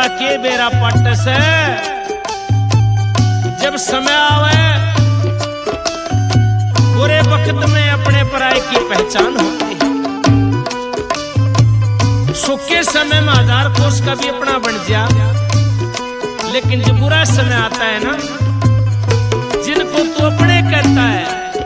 के बेरा पट से जब समय आवे बुरे वक्त में अपने पराये की पहचान होती है। सुख के समय में हजार कोस का भी अपना बन जा, लेकिन जब बुरा समय आता है ना, जिनको तू अपने कहता है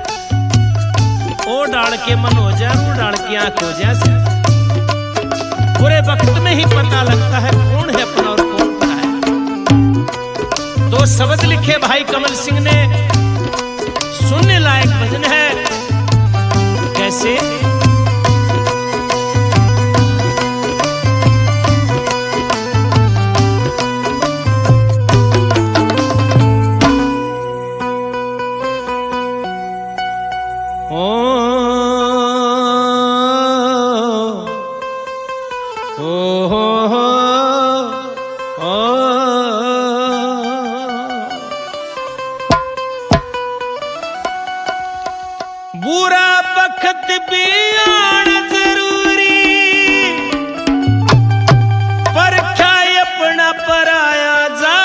ओ डाल के मन हो जाए, वो डाल की आंख हो जाए। बुरे वक्त में ही पता लगता है कौन है अपना और कौन परा है। दो शब्द लिखे भाई कमल सिंह ने, सुनने लायक भजन है। कैसे? बुरा वक्त भी आना जरूरी, पर क्या अपना पराया जा।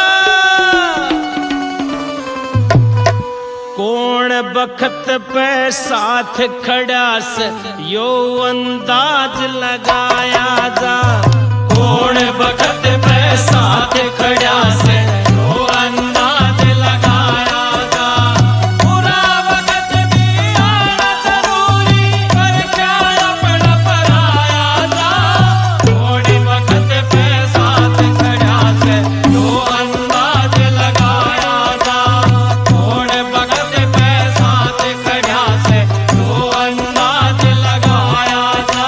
कौन वक्त पे साथ खड़ा से यो अंदाज लगाया जा। कौन वक्त पे साथ खड़ा से यो अंदाज लगाया जा। बुरा वक्त भी आना जरूरी, पर क्या अपना पराया जा। कौन वक्त पे साथ खड़ा से यो अंदाज लगाया जा। कौन वक्त पे साथ खड़ा से यो अंदाज लगाया जा।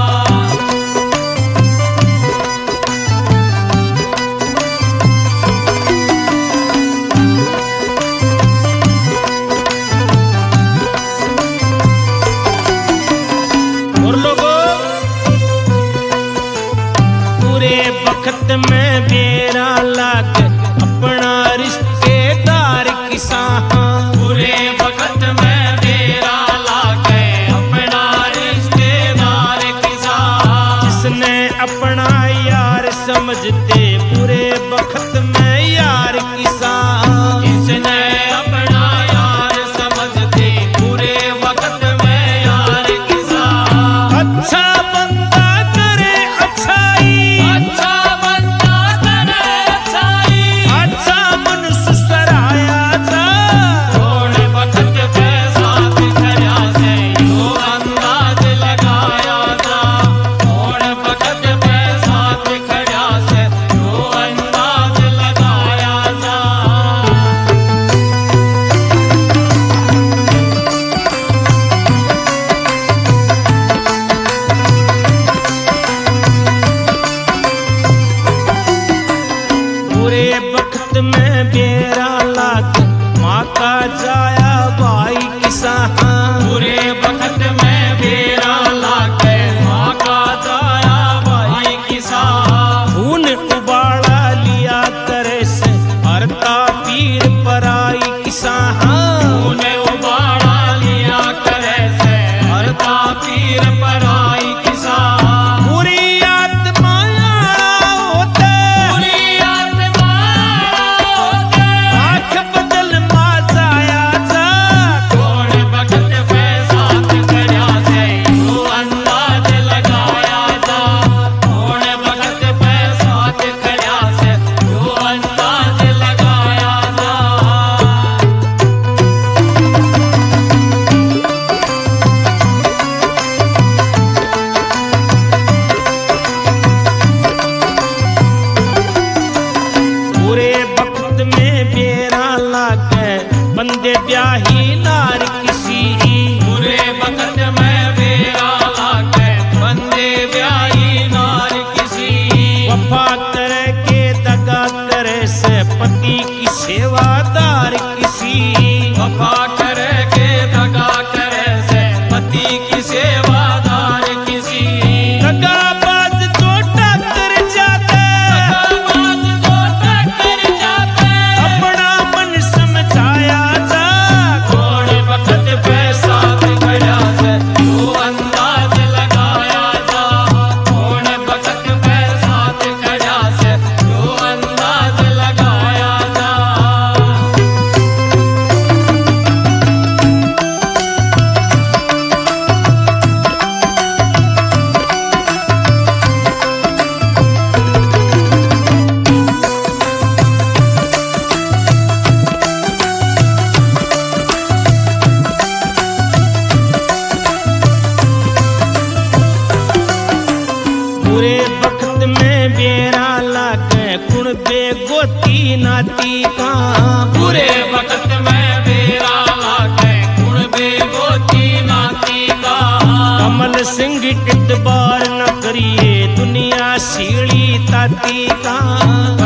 वक्त में बेरा लाग अपना रिश्तेदार किसा। बुरे वक्त में बेरा लाग अपना रिश्तेदार किसा। जिसने अपना यार समझते बुरे वक्त में यार किसा। जिसने अपना यार समझते बुरे वक्त में यार किसा। अच्छा बंदा करे अच्छाई, अच्छा में बेरा लाग माँ का जाया भाई किसा। बुरे वक्त में बेरा लाग माँ का जाया भाई किसा। खून उबाला लिया करे से हरता पीर पराई किसा। खून उबाला लिया करे से हरता पीर पराई किसा। बुरी आत्मा होते, बुरी आत्मा आंख बदल मा जाया जा। कौन वक्त पे साथ बेरा लागे कुण बे गोती नाती का। बुरे वक्त में बेरा लागे कुण बे गोती नाती का। कमल सिंह इतबार न करिए दुनिया सीढ़ी ताती का।